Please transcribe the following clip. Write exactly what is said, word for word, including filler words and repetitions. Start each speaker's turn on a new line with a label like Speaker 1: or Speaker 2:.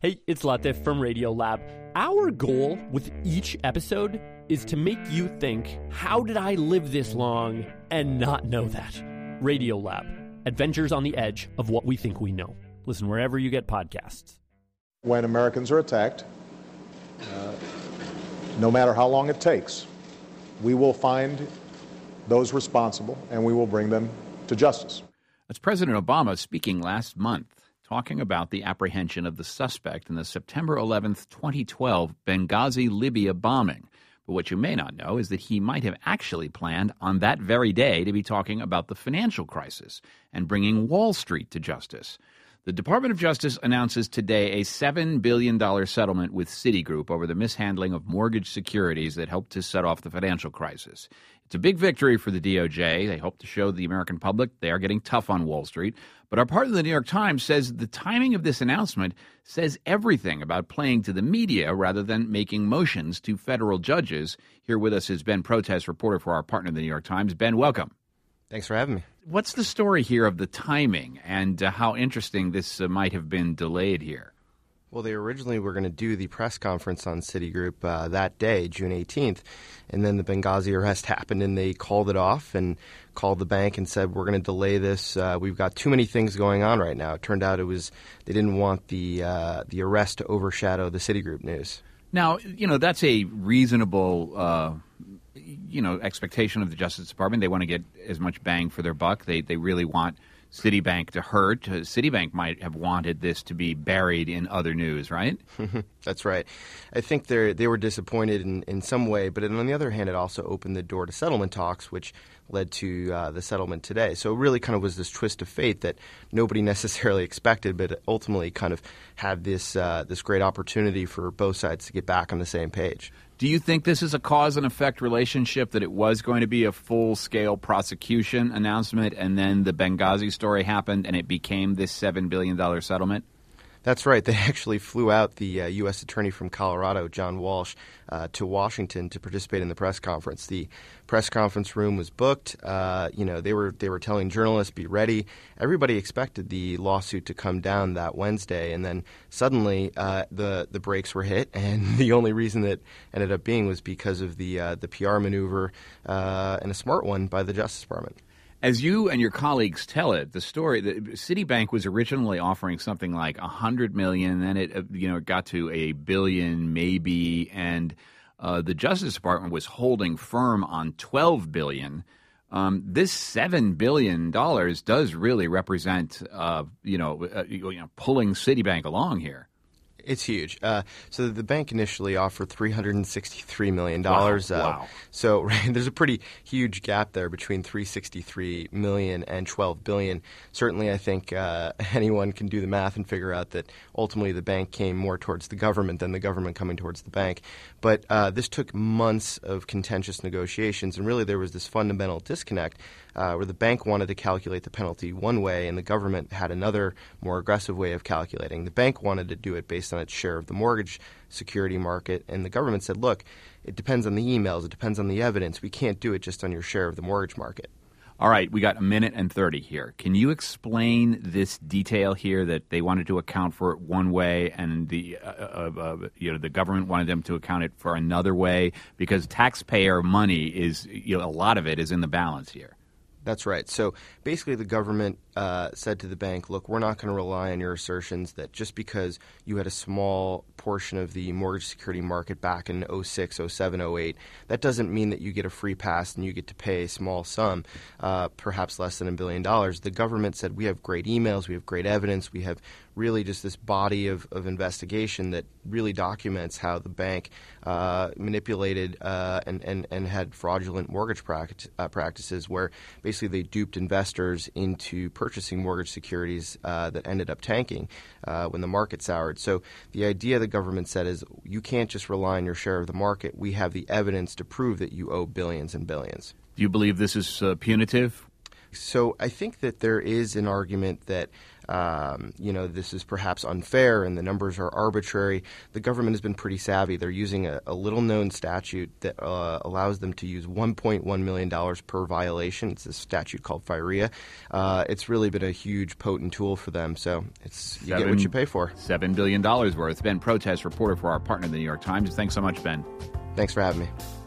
Speaker 1: Hey, it's Latif from Radiolab. Our goal with each episode is to make you think, how did I live this long and not know that? Radiolab, adventures on the edge of what we think we know. Listen wherever you get podcasts.
Speaker 2: When Americans are attacked, uh, no matter how long it takes, we will find those responsible and we will bring them to justice.
Speaker 3: That's President Obama speaking last month, talking about the apprehension of the suspect in the September eleventh, twenty twelve Benghazi, Libya bombing. But what you may not know is that he might have actually planned on that very day to be talking about the financial crisis and bringing Wall Street to justice. The Department of Justice announces today a seven billion dollars settlement with Citigroup over the mishandling of mortgage securities that helped to set off the financial crisis. It's a big victory for the D O J. They hope to show the American public they are getting tough on Wall Street. But our partner, the New York Times, says the timing of this announcement says everything about playing to the media rather than making motions to federal judges. Here with us is Ben Protest, reporter for our partner, the New York Times. Ben, welcome.
Speaker 4: Thanks for having me.
Speaker 3: What's the story here of the timing and uh, how interesting this uh, might have been delayed here?
Speaker 4: Well, they originally were going to do the press conference on Citigroup uh, that day, June eighteenth, and then the Benghazi arrest happened and they called it off and called the bank and said, we're going to delay this. Uh, we've got too many things going on right now. It turned out it was they didn't want the uh, the arrest to overshadow the Citigroup news.
Speaker 3: Now, you know, that's a reasonable uh, you know, expectation of the Justice Department. They want to get as much bang for their buck. They they really want Citibank to hurt. Uh, Citibank might have wanted this to be buried in other news, right?
Speaker 4: That's right. I think they they were disappointed in, in some way, but on the other hand, it also opened the door to settlement talks, which led to uh, the settlement today. So it really kind of was this twist of fate that nobody necessarily expected, but ultimately kind of had this uh, this great opportunity for both sides to get back on the same page.
Speaker 3: Do you think this is a cause and effect relationship, that it was going to be a full-scale prosecution announcement and then the Benghazi story happened and it became this seven billion dollars settlement?
Speaker 4: That's right. They actually flew out the uh, U S attorney from Colorado, John Walsh, uh, to Washington to participate in the press conference. The press conference room was booked. Uh, you know, they were they were telling journalists, be ready. Everybody expected the lawsuit to come down that Wednesday, and then suddenly uh, the the brakes were hit, and the only reason that ended up being was because of the uh, the P R maneuver uh, and a smart one by the Justice Department.
Speaker 3: As you and your colleagues tell it, the story, the Citibank was originally offering something like a hundred million, then it, you know, it got to a billion maybe, and uh, the Justice Department was holding firm on twelve billion. Um, this seven billion dollars does really represent, uh, you know, uh, you know, pulling Citibank along here.
Speaker 4: It's huge. Uh, so the bank initially offered three hundred sixty-three million dollars.
Speaker 3: Wow.
Speaker 4: Uh,
Speaker 3: wow.
Speaker 4: So right, there's a pretty huge gap there between three hundred sixty-three million dollars and twelve billion dollars. Certainly, I think uh, anyone can do the math and figure out that ultimately the bank came more towards the government than the government coming towards the bank. But uh, this took months of contentious negotiations, and really there was this fundamental disconnect uh, where the bank wanted to calculate the penalty one way and the government had another more aggressive way of calculating. The bank wanted to do it based on its share of the mortgage security market, and the government said, look, it depends on the emails, it depends on the evidence. We can't do it just on your share of the mortgage market.
Speaker 3: All right, we got a minute and thirty here. Can you explain this detail here that they wanted to account for it one way and the uh, uh, uh, you know the government wanted them to account it for another way, because taxpayer money is, you know, a lot of it is in the balance here.
Speaker 4: That's right. So basically the government uh, said to the bank, look, we're not going to rely on your assertions that just because you had a small portion of the mortgage security market back in oh six, oh seven, oh eight, that doesn't mean that you get a free pass and you get to pay a small sum, uh, perhaps less than a billion dollars. The government said, we have great emails, we have great evidence, we have really just this body of, of investigation that really documents how the bank uh, manipulated uh, and, and, and had fraudulent mortgage pract- uh, practices where basically they duped investors into purchasing mortgage securities uh, that ended up tanking uh, when the market soured. So the idea the government said is you can't just rely on your share of the market. We have the evidence to prove that you owe billions and billions.
Speaker 3: Do you believe this is uh, punitive?
Speaker 4: So I think that there is an argument that um, you know, this is perhaps unfair and the numbers are arbitrary. The government has been pretty savvy. They're using a, a little-known statute that uh, allows them to use one point one million dollars per violation. It's a statute called FIREA. Uh, it's really been a huge, potent tool for them. So it's you
Speaker 3: Seven,
Speaker 4: get what you pay for.
Speaker 3: seven billion dollars worth. Ben Protest, reporter for our partner, the New York Times. Thanks so much, Ben.
Speaker 4: Thanks for having me.